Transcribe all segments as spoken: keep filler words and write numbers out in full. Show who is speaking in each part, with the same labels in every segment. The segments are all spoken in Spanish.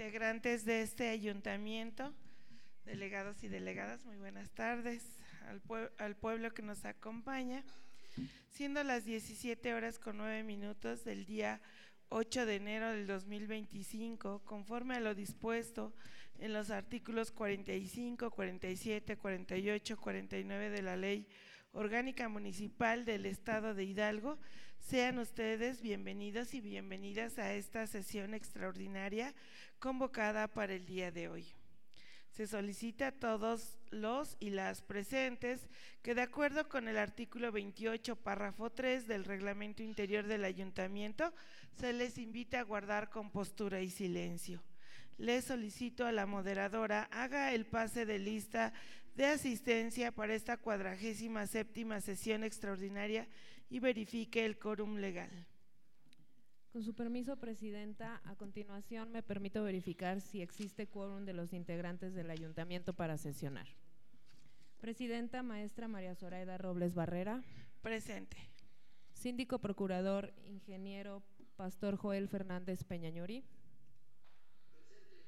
Speaker 1: integrantes de este ayuntamiento, delegados y delegadas, muy buenas tardes, al, pue al pueblo que nos acompaña, siendo las diecisiete horas con nueve minutos del día ocho de enero del dos mil veinticinco, conforme a lo dispuesto en los artículos cuarenta y cinco, cuarenta y siete, cuarenta y ocho, cuarenta y nueve de la Ley Orgánica Municipal del Estado de Hidalgo, sean ustedes bienvenidos y bienvenidas a esta sesión extraordinaria convocada para el día de hoy. Se solicita a todos los y las presentes que, de acuerdo con el artículo veintiocho, párrafo tres del Reglamento Interior del Ayuntamiento, se les invita a guardar compostura y silencio. Les solicito a la moderadora haga el pase de lista de asistencia para esta cuadragésima séptima sesión extraordinaria y verifique el quórum legal.
Speaker 2: Con su permiso, Presidenta, a continuación me permito verificar si existe quórum de los integrantes del Ayuntamiento para sesionar. Presidenta, maestra María Zoraida Robles Barrera.
Speaker 1: Presente.
Speaker 2: Síndico Procurador, ingeniero Pastor Joel Fernández Peñañuri. Presente.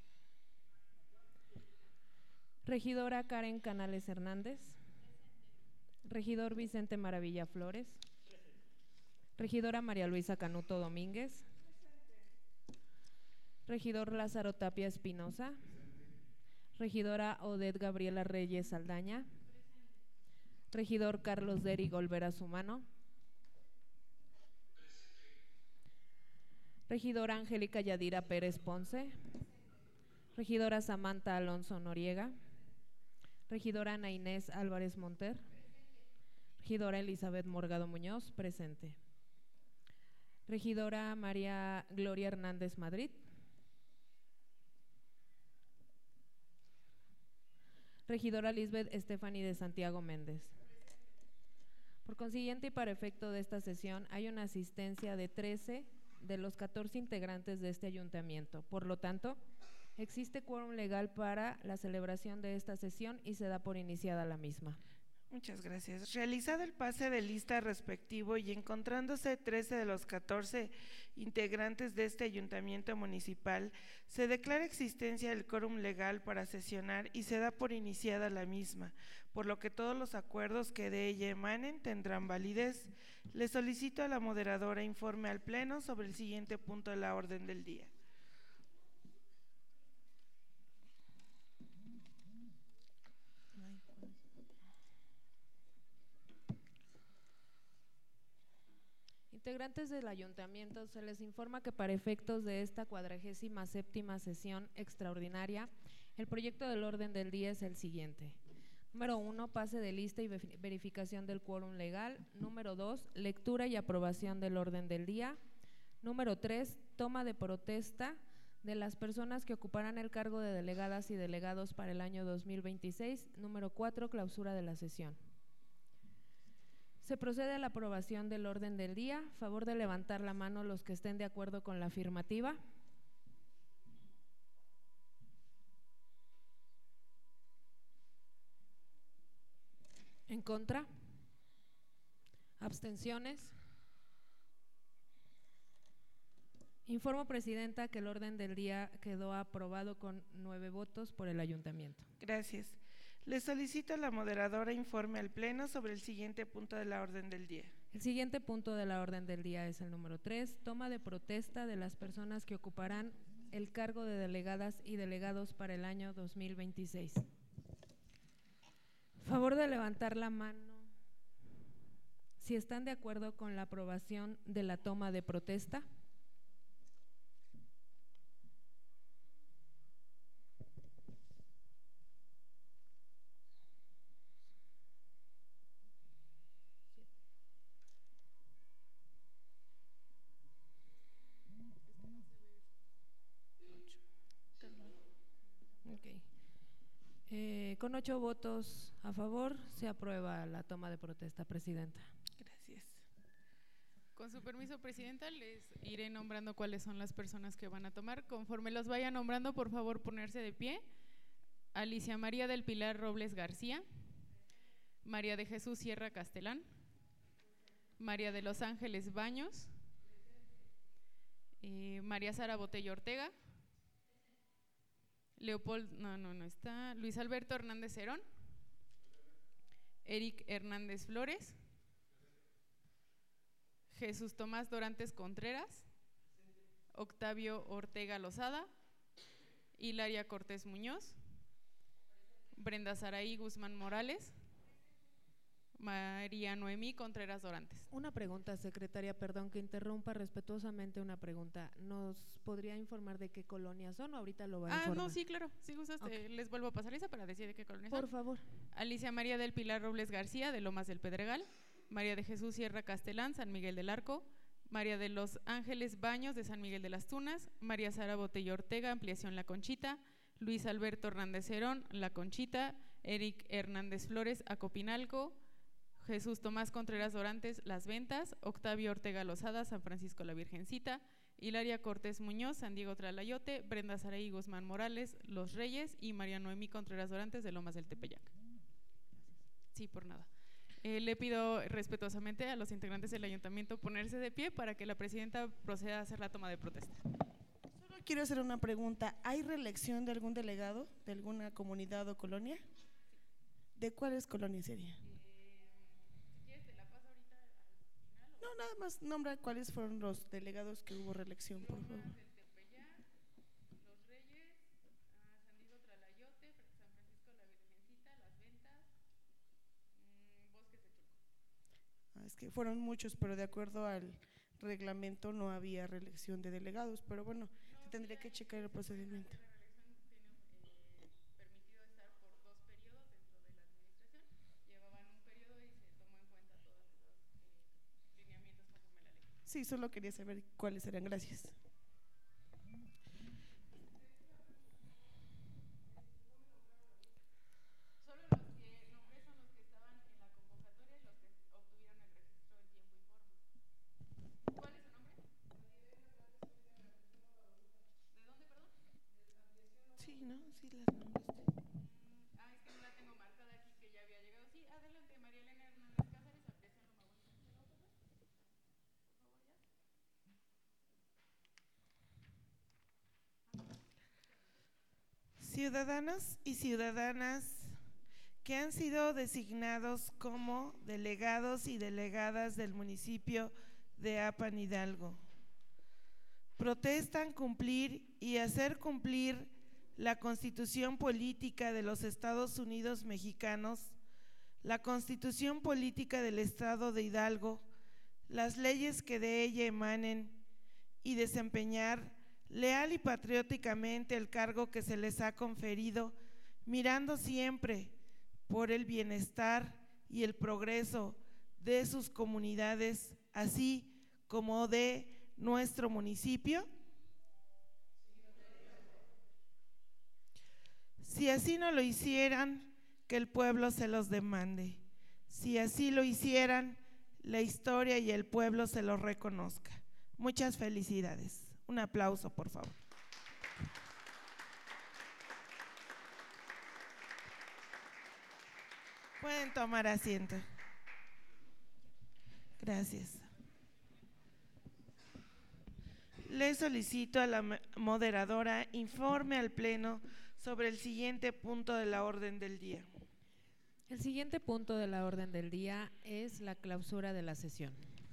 Speaker 2: Regidora Karen Canales Hernández. Presente. Regidor Vicente Maravilla Flores. Regidora María Luisa Canuto Domínguez. Presente. Regidor Lázaro Tapia Espinosa. Presente. Regidora Odette Gabriela Reyes Saldaña. Presente. Regidor Carlos Deri Olvera Sumano. Presente. Regidora Angélica Yadira Pérez Ponce. Presente. Regidora Samantha Alonso Noriega. Regidora Ana Inés Álvarez Monter. Presente. Regidora Elizabeth Morgado Muñoz. Presente. Regidora María Gloria Hernández Madrid. Regidora Lisbeth Estefany de Santiago Méndez. Por consiguiente y para efecto de esta sesión hay una asistencia de trece de los catorce integrantes de este ayuntamiento. Por lo tanto, existe quórum legal para la celebración de esta sesión y se da por iniciada la misma.
Speaker 1: Muchas gracias. Realizado el pase de lista respectivo y encontrándose trece de los catorce integrantes de este ayuntamiento municipal, se declara existencia del quórum legal para sesionar y se da por iniciada la misma, por lo que todos los acuerdos que de ella emanen tendrán validez. Le solicito a la moderadora informe al Pleno sobre el siguiente punto de la orden del día.
Speaker 2: Integrantes del Ayuntamiento, se les informa que para efectos de esta cuadragésima séptima sesión extraordinaria, el proyecto del orden del día es el siguiente. Número uno, pase de lista y verificación del quórum legal. Número dos, lectura y aprobación del orden del día. Número tres, toma de protesta de las personas que ocuparán el cargo de delegadas y delegados para el año dos mil veintiséis. Número cuatro, clausura de la sesión. Se procede a la aprobación del orden del día. Favor de levantar la mano los que estén de acuerdo con la afirmativa. ¿En contra? ¿Abstenciones? Informo, Presidenta, que el orden del día quedó aprobado con nueve votos por el Ayuntamiento.
Speaker 1: Gracias. Le solicito a la moderadora informe al Pleno sobre el siguiente punto de la orden del día.
Speaker 2: El siguiente punto de la orden del día es el número tres, toma de protesta de las personas que ocuparán el cargo de delegadas y delegados para el año dos mil veintiséis. Favor de levantar la mano si están de acuerdo con la aprobación de la toma de protesta. Okay. Eh, con ocho votos a favor se aprueba la toma de protesta, Presidenta.
Speaker 1: Gracias.
Speaker 3: Con su permiso, Presidenta, les iré nombrando cuáles son las personas que van a tomar. Conforme los vaya nombrando, por favor, ponerse de pie. Alicia María del Pilar Robles García, María de Jesús Sierra Castelán, María de los Ángeles Baños, eh, María Sara Botello Ortega, Leopoldo, no, no, no está. Luis Alberto Hernández Cerón. Eric Hernández Flores. Jesús Tomás Dorantes Contreras. Octavio Ortega Lozada. Hilaria Cortés Muñoz. Brenda Saraí Guzmán Morales. María Noemí Contreras Dorantes.
Speaker 2: Una pregunta, secretaria, perdón que interrumpa respetuosamente una pregunta. ¿Nos podría informar de qué colonias son o ahorita lo va a
Speaker 3: Ah,
Speaker 2: informar?
Speaker 3: no, sí, claro. Si gustas,
Speaker 2: Ok.
Speaker 3: te- les vuelvo a pasar esa para decir de qué colonias son.
Speaker 2: Por favor.
Speaker 3: Alicia María del Pilar Robles García, de Lomas del Pedregal. María de Jesús Sierra Castelán, San Miguel del Arco. María de los Ángeles Baños, de San Miguel de las Tunas. María Sara Botello Ortega, Ampliación La Conchita. Luis Alberto Hernández Cerón, La Conchita. Eric Hernández Flores, Acopinalco. Jesús Tomás Contreras Dorantes, Las Ventas. Octavio Ortega Lozada, San Francisco la Virgencita. Hilaria Cortés Muñoz, San Diego Tlalayote. Brenda Saraí Guzmán Morales, Los Reyes. Y María Noemí Contreras Dorantes, de Lomas del Tepeyac. Sí, por nada. Eh, le pido respetuosamente a los integrantes del ayuntamiento ponerse de pie para que la presidenta proceda a hacer la toma de protesta.
Speaker 4: Solo quiero hacer una pregunta. ¿Hay reelección de algún delegado de alguna comunidad o colonia? ¿De cuáles colonias sería? No, nada más nombra cuáles fueron los delegados que hubo reelección, por favor.
Speaker 3: Los Reyes, San Diego Tlalayote, San Francisco la Virgencita, Las Ventas, mmm, Bosques de Chulco.
Speaker 4: Ah, es que fueron muchos, pero de acuerdo al reglamento no había reelección de delegados, pero bueno, se tendría que checar el procedimiento.
Speaker 3: La reelección tiene eh, permitido estar por dos periodos dentro de la administración. Llevaban un periodo y se tomó en cuenta todos los eh, lineamientos conforme a la ley.
Speaker 4: Sí, solo quería saber cuáles eran. Gracias.
Speaker 3: Solo los que nombré son los que estaban en la convocatoria y los que obtuvieron el registro en tiempo y forma. ¿Cuál es su nombre? ¿De dónde, perdón?
Speaker 1: Sí, ¿no? Sí, las nombraste.
Speaker 3: Mm, ah, es que no la tengo marcada aquí que ya había llegado. Sí, adelante, María Elena Hernández Cáceres, ampliación Loma Bonita.
Speaker 1: Ciudadanos y ciudadanas que han sido designados como delegados y delegadas del municipio de Apan Hidalgo. Protestan cumplir y hacer cumplir la Constitución Política de los Estados Unidos Mexicanos, la Constitución Política del Estado de Hidalgo, las leyes que de ella emanen y desempeñar leal y patrióticamente el cargo que se les ha conferido, mirando siempre por el bienestar y el progreso de sus comunidades, así como de nuestro municipio. Si así no lo hicieran, que el pueblo se los demande. Si así lo hicieran, la historia y el pueblo se los reconozca. Muchas felicidades. Un aplauso, por favor. Pueden tomar asiento. Gracias. Le solicito a la moderadora informe al Pleno sobre el siguiente punto de la orden del día.
Speaker 2: El siguiente punto de la orden del día es la clausura de la sesión.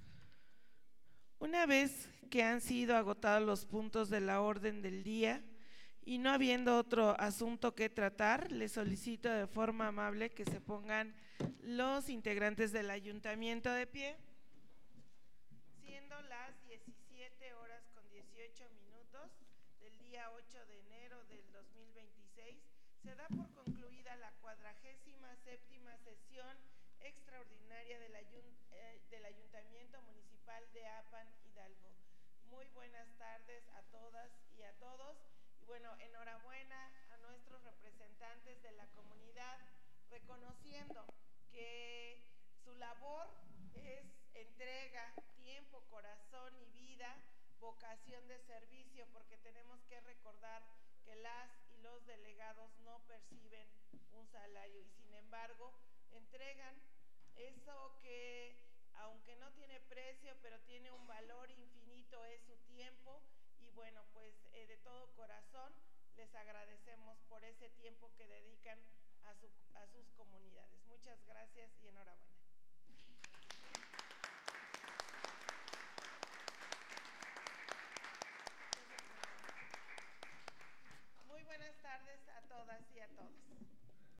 Speaker 1: Una vez que han sido agotados los puntos de la orden del día y no habiendo otro asunto que tratar, les solicito de forma amable que se pongan los integrantes del ayuntamiento de pie. Siendo las diecisiete horas con dieciocho minutos del día ocho de enero del dos mil veintiséis, se da por concluida la cuadragésima séptima sesión extraordinaria del, ayun, eh, del Ayuntamiento Municipal de Apan Hidalgo. Muy buenas tardes a todas y a todos. Y bueno, enhorabuena a nuestros representantes de la comunidad, reconociendo que su labor es entrega, tiempo, corazón y vida, vocación de servicio, porque tenemos que recordar que las y los delegados no perciben un salario y sin embargo entregan eso que aunque no tiene precio pero tiene un valor infinito, es su tiempo. Y bueno, pues eh, de todo corazón les les agradecemos por ese tiempo que dedican a, su, a sus comunidades. Muchas gracias y enhorabuena.